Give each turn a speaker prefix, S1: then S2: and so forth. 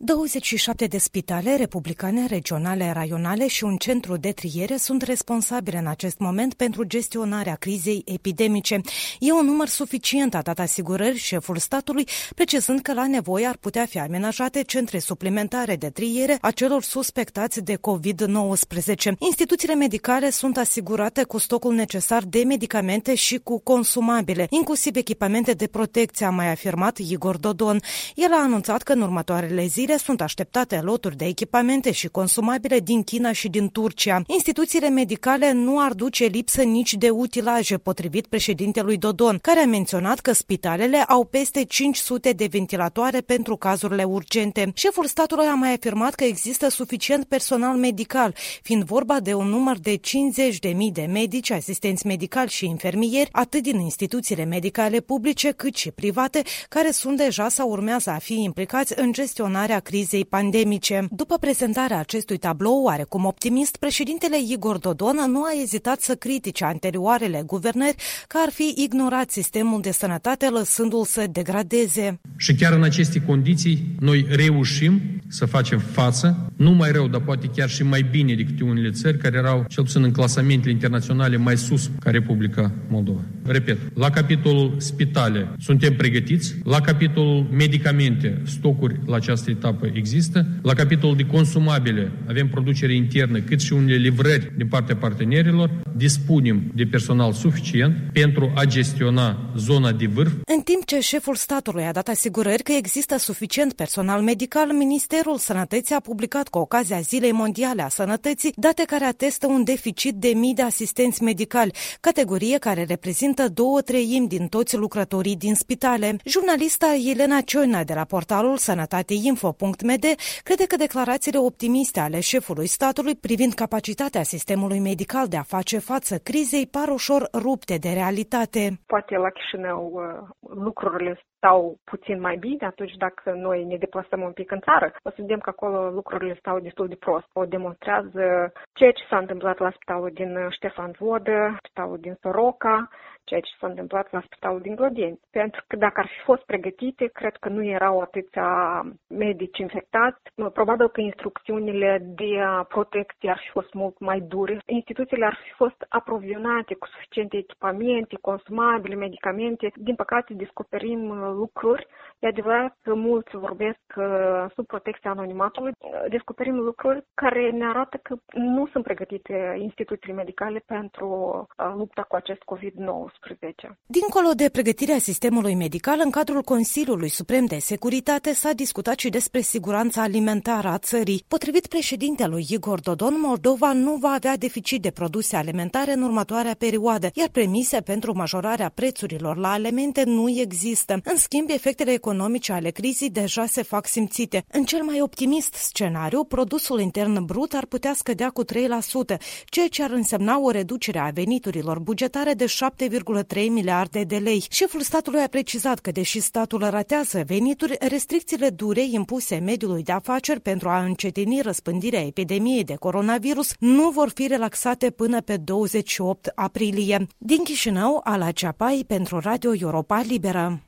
S1: 27 de spitale republicane, regionale, raionale și un centru de triere sunt responsabile în acest moment pentru gestionarea crizei epidemice. E un număr suficient, a dat asigurări șeful statului, precizând că la nevoie ar putea fi amenajate centre suplimentare de triere a celor suspectați de COVID-19. Instituțiile medicale sunt asigurate cu stocul necesar de medicamente și cu consumabile, inclusiv echipamente de protecție, a mai afirmat Igor Dodon. El a anunțat că în următoarele zile sunt așteptate loturi de echipamente și consumabile din China și din Turcia. Instituțiile medicale nu ar duce lipsă nici de utilaje, potrivit președintelui Dodon, care a menționat că spitalele au peste 500 de ventilatoare pentru cazurile urgente. Șeful statului a mai afirmat că există suficient personal medical, fiind vorba de un număr de 50.000 de medici, asistenți medicali și infermieri, atât din instituțiile medicale publice cât și private, care sunt deja sau urmează a fi implicați în gestionarea crizei pandemice. După prezentarea acestui tablou oarecum optimist, președintele Igor Dodon nu a ezitat să critice anterioarele guvernări că ar fi ignorat sistemul de sănătate, lăsându-l să degradeze.
S2: Și chiar în aceste condiții, noi reușim să facem față, nu mai rău, dar poate chiar și mai bine decât unele țări care erau, cel puțin în clasamentele internaționale, mai sus ca Republica Moldova. Repet, la capitolul spitale suntem pregătiți, la capitolul medicamente, stocuri la această etapă există, la capitolul de consumabile avem producere internă, cât și unele livrări din partea partenerilor, dispunem de personal suficient pentru a gestiona zona de vârf.
S1: În timp ce șeful statului a dat asigurări că există suficient personal medical, Ministerul Sănătății a publicat cu ocazia Zilei Mondiale a Sănătății date care atestă un deficit de mii de asistenți medicali, categorie care reprezintă 2/3 din toți lucrătorii din spitale. Jurnalista Elena Cioina de la portalul sănătateinfo.md crede că declarațiile optimiste ale șefului statului privind capacitatea sistemului medical de a face față crizei par ușor rupte de realitate.
S3: Poate la Chișinău lucrurile stau puțin mai bine, atunci dacă noi ne deplasăm un pic în țară, o să vedem că acolo lucrurile stau destul de prost. O demonstrează ceea ce s-a întâmplat la spitalul din Ștefan Vodă, spitalul din Soroca, ceea ce s-a întâmplat la spitalul din Glodeni. Pentru că dacă ar fi fost pregătite, cred că nu erau atâția medici infectați. Probabil că instrucțiunile de protecție ar fi fost mult mai dure. Instituțiile ar fi fost aprovizionate cu suficiente echipamente, consumabile, medicamente. Din păcate, descoperim lucruri. E adevărat că mulți vorbesc sub protecția anonimatului. Descoperim lucruri care ne arată că nu sunt pregătite instituțiile medicale pentru lupta cu acest COVID-19.
S1: Dincolo de pregătirea sistemului medical, în cadrul Consiliului Suprem de Securitate s-a discutat și despre siguranța alimentară a țării. Potrivit președintelui Igor Dodon, Moldova nu va avea deficit de produse alimentare în următoarea perioadă, iar premise pentru majorarea prețurilor la alimente nu există. În schimb, efectele economice ale crizei deja se fac simțite. În cel mai optimist scenariu, produsul intern brut ar putea scădea cu 3%, ceea ce ar însemna o reducere a veniturilor bugetare de 7,3 miliarde de lei. Șeful statului a precizat că, deși statul ratează venituri, restricțiile dure impuse mediului de afaceri pentru a încetini răspândirea epidemiei de coronavirus nu vor fi relaxate până pe 28 aprilie. Din Chișinău, Ala Ceapai pentru Radio Europa Liberă.